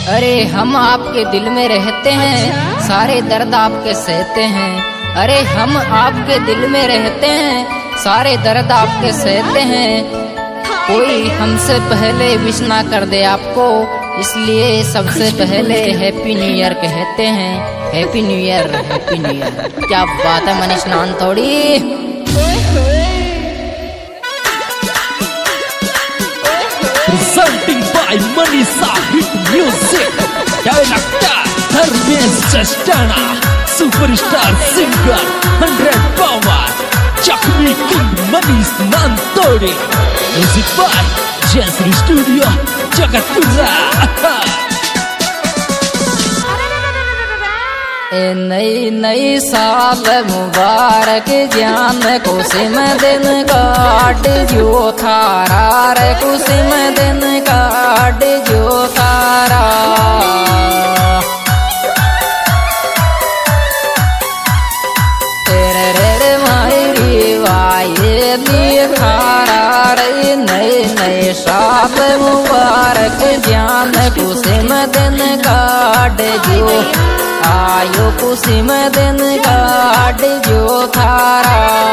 अरे हम आपके दिल में रहते हैं, सारे दर्द आपके सहते हैं। अरे हम आपके दिल में रहते हैं, सारे दर्द आपके सहते हैं। कोई हमसे पहले विश ना कर दे आपको, इसलिए सबसे पहले हैप्पी न्यू ईयर कहते हैं। Happy new year, happy new year. क्या बात है Manish Nantodi. Presenting by Manisa Hit Music, Director Dharmesh Chastana, Superstar Singer 100 Power, Chakmi King Manish Nantodi, Music by Jazzy Studio, Jagatpura। नई नई साल मुबारक, जान खुशी में दिन काट जो थारा रे, खुशी में दिन काट जो थारा। तेरे रे मायरी वाये लिखारा रे, नई नई साल मुबारक, जान खुशी में दिन काट जो आयो, खुशी में दिन काट जो थारा।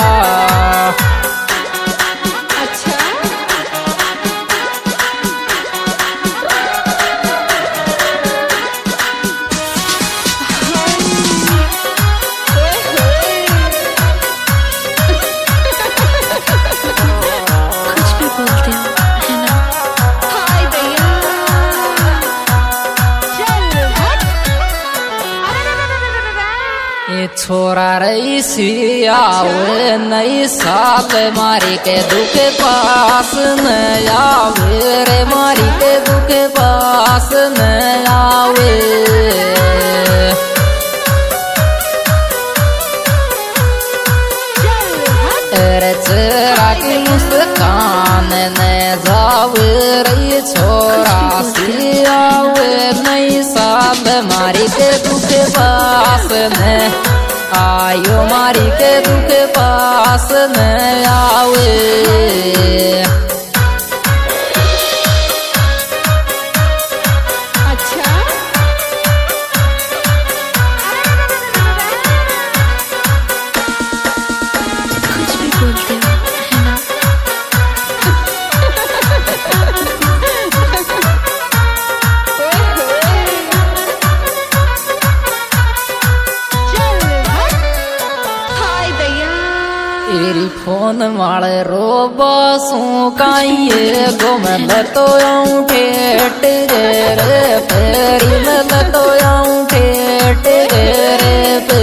छोरा रईसी आवे नई साल, मारी के दुख पास न आवे रे, मारी के दुख पास न आवे। तेरे चेहरा की मुस्कान न जावे रे, छोरा सी आवे नई साल, मारी के दुख पास न आयो, मारी के दुख पास न आवे। कुछ भी बोलते हो है ना। तेरी फोन माले रोबासू काइये गो, मैं तो आऊं ठेठ रे, फेरी मैं तो आऊं ठेठ रे पे।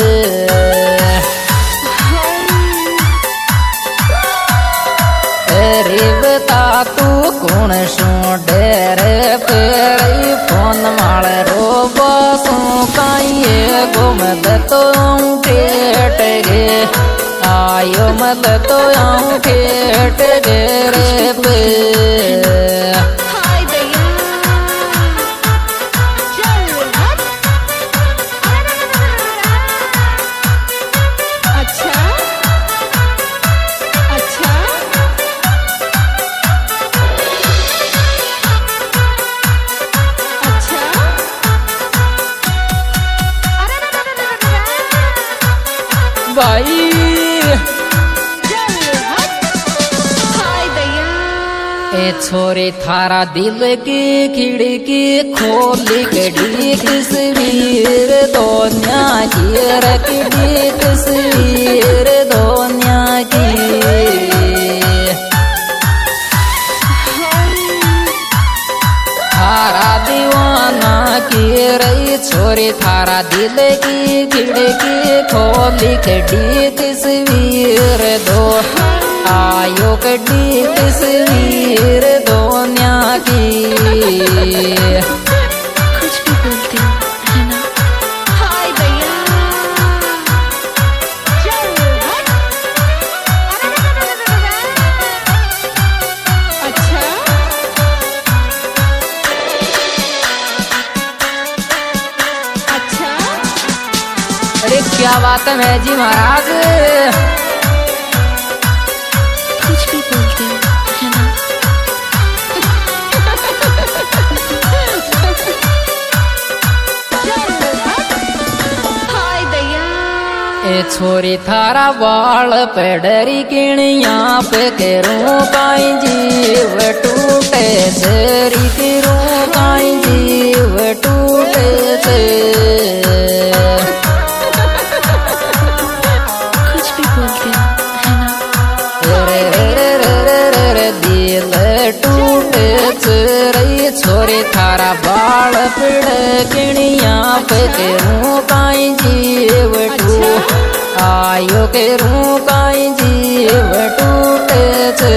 तेरी बता तू कौन सो डेरे, फेरी फोन माले रोबासू काइये गो, मैं तो आऊं ठेठ रे, आयो मत तो आऊं ठेठ रे पे। भाई ए छोरे थारा दिल की खिड़की खोली के डी तस्वीर दोनिया की, रखी तस्वीर दोनिया की। थारा दीवाना की रही छोरी, थारा दिल की खिड़की खोली के डी तस्वीर दो आयो, के डी तस्वीर दोनिया की। कुछ भी बोलते हो है ना। अरे क्या बात है मैं जी महाराज। कुछ भी बोलते हो है ना। छोरी थारा बाल पे डरी किणिया पे करूं काई जीव टूटे सेरी करूं काई जीव टूटे से कुछ भी बोलते हो है ना। दिल टूटे रही छोरी थारा बाल पेड़ किणिया पे करूं काई जीव आयो के रू काई जीव टूटे छे।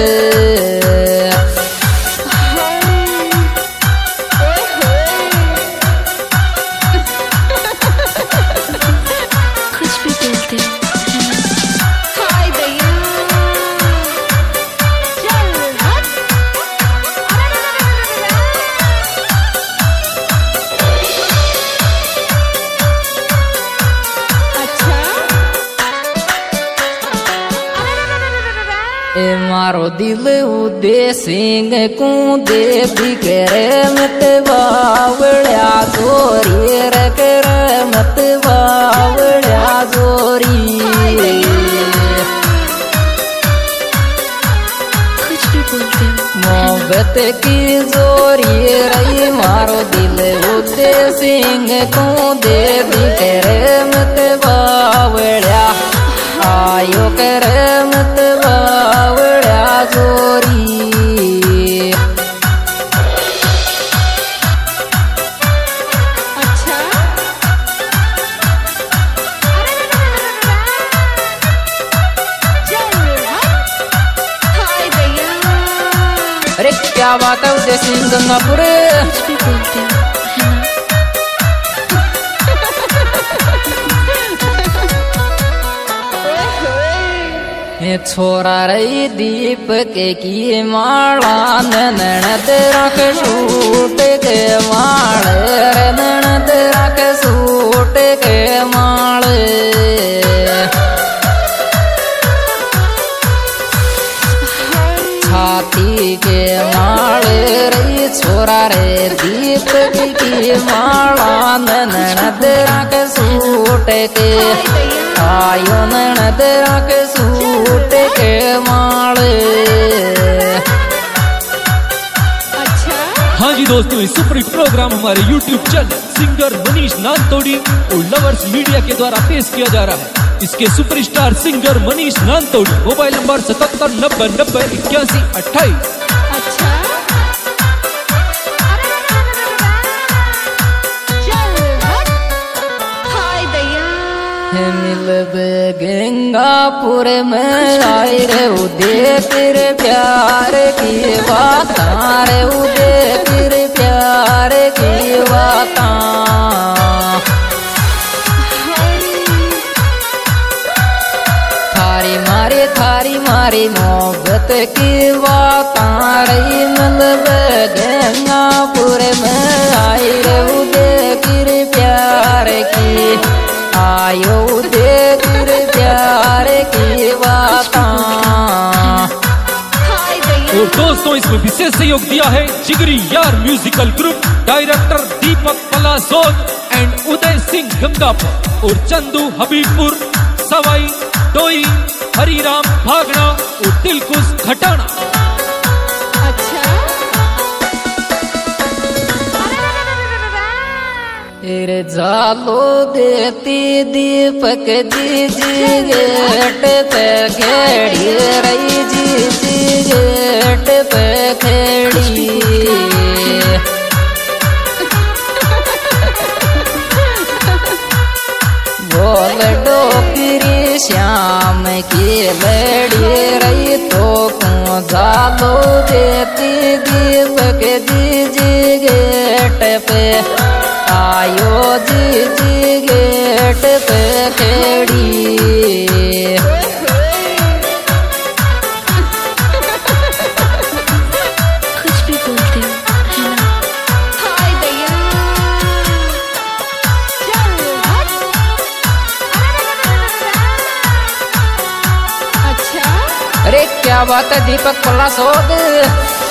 कुछ भी बोलते हो है ना। हाय दैया चल हट अच्छा ए मारो दिल उदे सिंह को दे बिकरे मत बावड़ा जोरी रे कर मत बावड़ा जोरी कुछ भी बोलते हो मोहब्बत की जोरी रही मारो दिल उदे सिंह को दे बिकरे मत बावड़ा आयो कर मत बावड़ा जोरी अच्छा चल हट हाय दैया अरे क्या बात है उदय सिंह गंगापुर कुछ भी बोलते हो है ना। छोरा रही दीप के की माला ननद रख सूट के माल ननद रख सूट के माल छाती के माल रही छोरा रे दीप की माला ननद रख सूट के आयो ननद रख सूट के माल। अच्छा हाँ जी दोस्तों, इस सुपर हिट प्रोग्राम हमारे YouTube channel singer Manish Nantodi और लवर्स मीडिया के द्वारा पेश किया जा रहा है। इसके superstar singer Manish Nantodi, mobile number 7790908128। अच्छा चल हट हाय दैया मिलबे गंगापुर में आए रे उदय तेरे प्यार की बात रे उदय तेरे प्यार की बात थारी मारी मोहब्बत की बात रही मिलबे गंगापुर में आई रे उदय तेरे प्यार की आयो उदय तेरे प्यार की बात। हाय दैया और दोस्तों, इसमें विशेष सहयोग दिया है जिगरी यार musical group, director Deepak Palasod and Uday Singh Gangapur और चंदू हबीबपुर, सवाई डोई हरिराम भागना और दिलकुश खटाना। अच्छा तेरे जालो देती दीपक जी जी गेट पे खेड़ी रही जी गेट पे खेड़ी बोल डोकरी श्याम की लड़ी रही तो को जालो देती दीपक जी गेट पे आयो जी गेट पे खेड़ी कुछ भी बोलते हो है ना। हाय दैया चल हट अच्छा अरे क्या बात है दीपक पलासोद